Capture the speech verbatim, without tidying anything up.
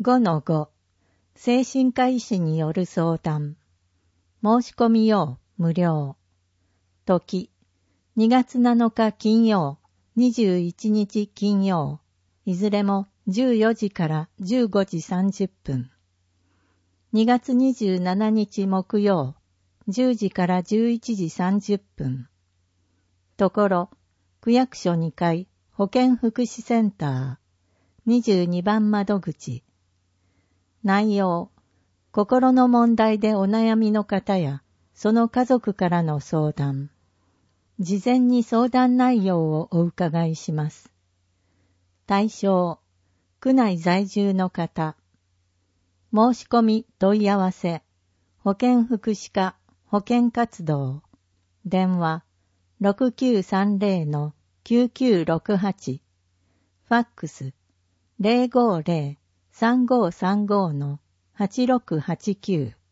ごのご 精神科医師による相談。申し込み用無料。時にがつなのか金曜、にじゅういちにち金曜、いずれもじゅうよじからじゅうごじさんじゅっぷん。にがつにじゅうしちにち木曜、じゅうじからじゅういちじさんじゅっぷん。ところ、区役所にかい保健福祉センター、にじゅうにばん窓口。内容、心の問題でお悩みの方や、その家族からの相談。事前に相談内容をお伺いします。対象、区内在住の方。申し込み問い合わせ、保健福祉課保健活動。電話、ろくきゅうさんぜろのきゅうきゅうろくはち。ファックス、ゼロごゼロ さんごさんごのはちろくはちきゅう。